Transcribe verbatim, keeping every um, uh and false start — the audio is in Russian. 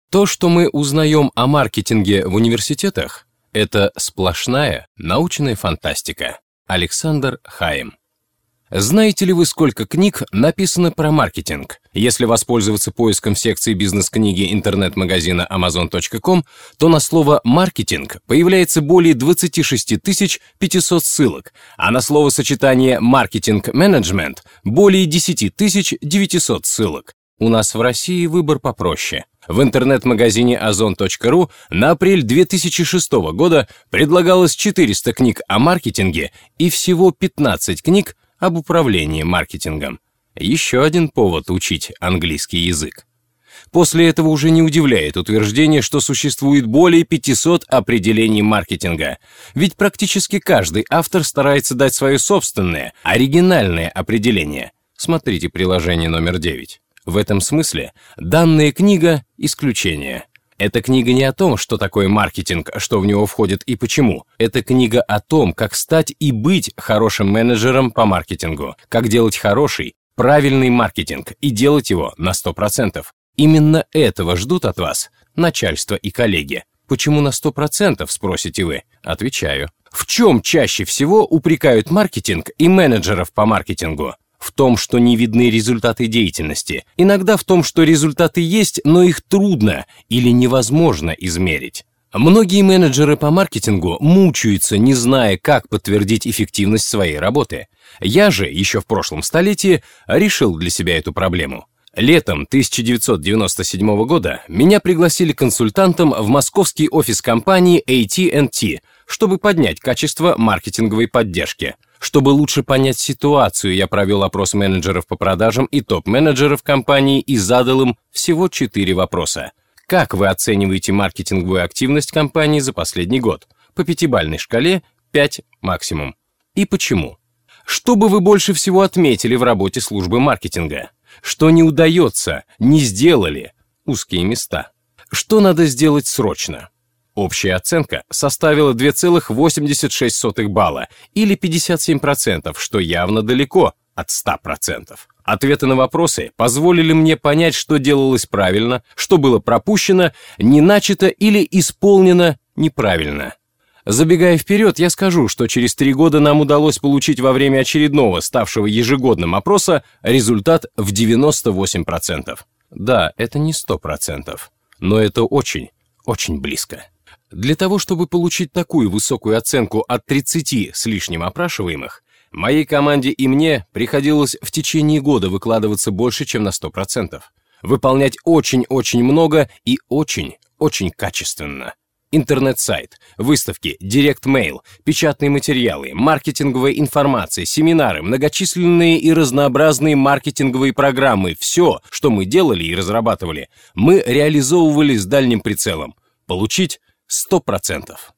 То, что мы узнаем о маркетинге в университетах, это сплошная научная фантастика. Александр Хайем. Знаете ли вы, сколько книг написано про маркетинг? Если воспользоваться поиском в секции бизнес-книги интернет-магазина амазон точка ком, то на слово «маркетинг» появляется более двадцать шесть тысяч пятьсот ссылок, а на словосочетание «маркетинг-менеджмент» более десять тысяч девятьсот ссылок. У нас в России выбор попроще. В интернет-магазине озон точка ру на апрель две тысячи шестого года предлагалось четыреста книг о маркетинге и всего пятнадцать книг об управлении маркетингом. Еще один повод учить английский язык. После этого уже не удивляет утверждение, что существует более пятисот определений маркетинга. Ведь практически каждый автор старается дать свое собственное, оригинальное определение. Смотрите приложение номер девять. В этом смысле данная книга – исключение. Эта книга не о том, что такое маркетинг, что в него входит и почему. Это книга о том, как стать и быть хорошим менеджером по маркетингу, как делать хороший, правильный маркетинг и делать его на сто процентов. Именно этого ждут от вас начальство и коллеги. Почему на сто процентов, спросите вы? Отвечаю. В чем чаще всего упрекают маркетинг и менеджеров по маркетингу? В том, что не видны результаты деятельности. Иногда в том, что результаты есть, но их трудно или невозможно измерить. Многие менеджеры по маркетингу мучаются, не зная, как подтвердить эффективность своей работы. Я же, еще в прошлом столетии, решил для себя эту проблему. Летом тысяча девятьсот девяносто седьмого года меня пригласили консультантом в московский офис компании эй ти энд ти, чтобы поднять качество маркетинговой поддержки. Чтобы лучше понять ситуацию, я провел опрос менеджеров по продажам и топ-менеджеров компании и задал им всего четыре вопроса. Как вы оцениваете маркетинговую активность компании за последний год? По пятибалльной шкале пять максимум. И почему? Что бы вы больше всего отметили в работе службы маркетинга? Что не удается, не сделали? Узкие места. Что надо сделать срочно? Общая оценка составила две целых восемьдесят шесть сотых балла или пятьдесят семь процентов, что явно далеко от ста процентов. Ответы на вопросы позволили мне понять, что делалось правильно, что было пропущено, не начато или исполнено неправильно. Забегая вперед, я скажу, что через три года нам удалось получить во время очередного, ставшего ежегодным опроса, результат в девяносто восемь процентов. Да, это не сто процентов, но это очень, очень близко. Для того, чтобы получить такую высокую оценку от тридцати с лишним опрашиваемых, моей команде и мне приходилось в течение года выкладываться больше, чем на сто процентов. Выполнять очень-очень много и очень-очень качественно. Интернет-сайт, выставки, директ-мейл, печатные материалы, маркетинговая информация, семинары, многочисленные и разнообразные маркетинговые программы – все, что мы делали и разрабатывали, мы реализовывали с дальним прицелом. Получить сто процентов.